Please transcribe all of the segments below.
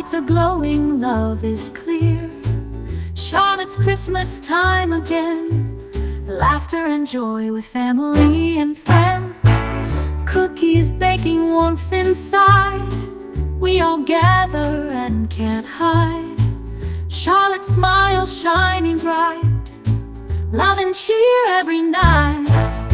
hearts are glowing, love is clear. Charlotte's Christmas time again. Laughter and joy with family and friends. Cookies baking, warmth inside. We all gather and can't hide. Charlotte's smile shining bright. Love and cheer every night.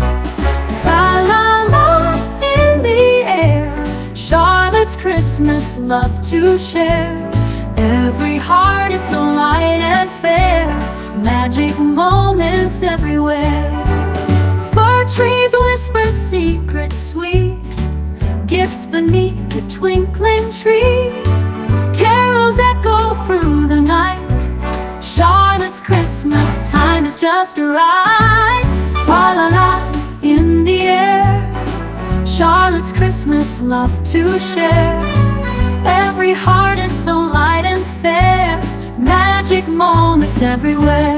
Fa-la-la in the air. Charlotte's Christmas, love to share. Every heart is so light and fair. Magic moments everywhere. Fir trees whisper secrets sweet. Gifts beneath the twinkling tree. Carols echo through the night. Charlotte's Christmas time is just right. Fa-la-la in the air. Charlotte's Christmas, love to share. Every heart is so light and fair. Magic moments everywhere.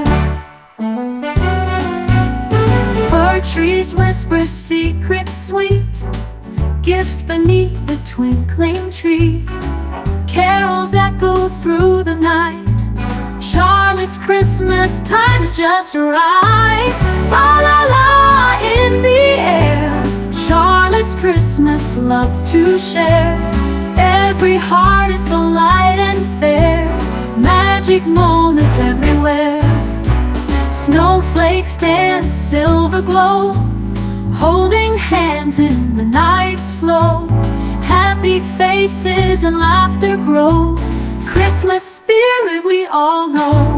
Fir trees whisper secrets sweet. Gifts beneath the twinkling tree. Carols echo through the night. Charlotte's Christmas time is just right. Fa-la-la in the air. Charlotte's Christmas, love to share. Every heart is so light and fair. Magic moments everywhere. Snowflakes dance, silver glow, holding hands in the night's flow. Happy faces and laughter grow. Christmas spirit we all know.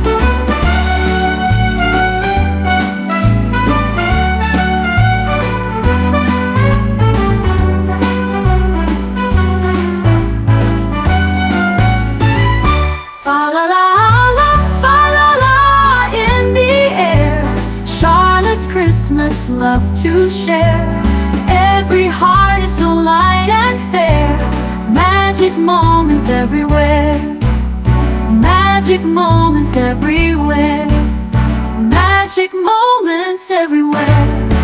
Christmas, love to share. Every heart is so light and fair. Magic moments everywhere. Magic moments everywhere. Magic moments everywhere.